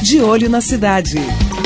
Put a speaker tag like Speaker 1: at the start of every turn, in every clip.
Speaker 1: De Olho na Cidade.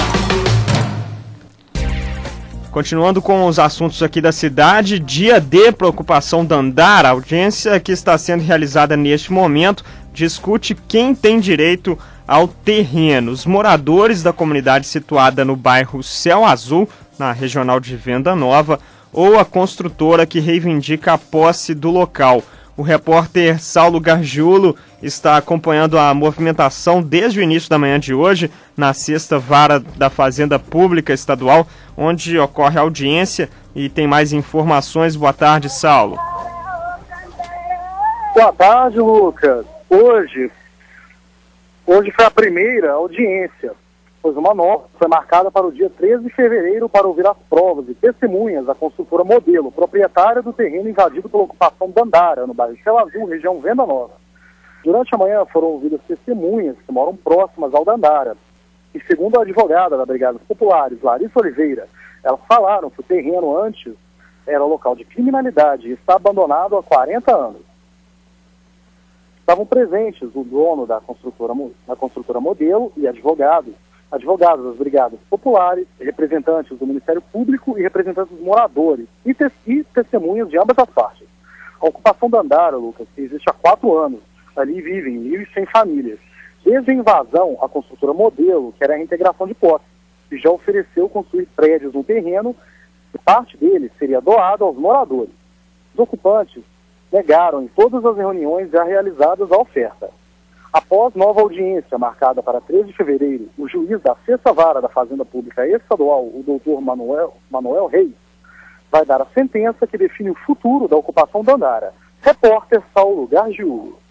Speaker 2: Continuando com os assuntos aqui da cidade, dia D para ocupação Dandara, a audiência que está sendo realizada neste momento discute quem tem direito ao terreno. Os moradores da comunidade situada no bairro Céu Azul, na regional de Venda Nova, ou a construtora que reivindica a posse do local. O repórter Saulo Gargiulo está acompanhando a movimentação desde o início da manhã de hoje, na sexta vara da Fazenda Pública Estadual, onde ocorre a audiência, e tem mais informações. Boa tarde, Saulo.
Speaker 3: Boa tarde, Lucas. Hoje foi a primeira audiência, pois uma nova foi marcada para o dia 13 de fevereiro para ouvir as provas e testemunhas da construtora Modelo, proprietária do terreno invadido pela ocupação Dandara, no bairro Céu Azul, região Venda Nova. Durante a manhã foram ouvidas testemunhas que moram próximas ao Dandara. E segundo a advogada da Brigadas Populares, Larissa Oliveira, elas falaram que o terreno antes era local de criminalidade e está abandonado há 40 anos. Estavam presentes o dono da construtora Modelo e advogados das Brigadas Populares, representantes do Ministério Público e representantes dos moradores e testemunhas de ambas as partes. A ocupação da Dandara, Lucas, que existe há 4 anos, ali vivem 1.100 famílias. Desde a invasão, a construtora Modelo, que era a reintegração de posse, e já ofereceu construir prédios no terreno, e parte deles seria doado aos moradores. Os ocupantes negaram em todas as reuniões já realizadas a oferta. Após nova audiência marcada para 13 de fevereiro, o juiz da sexta vara da Fazenda Pública Estadual, o doutor Manuel Reis, vai dar a sentença que define o futuro da ocupação da Dandara. Repórter Saulo Gargiulo.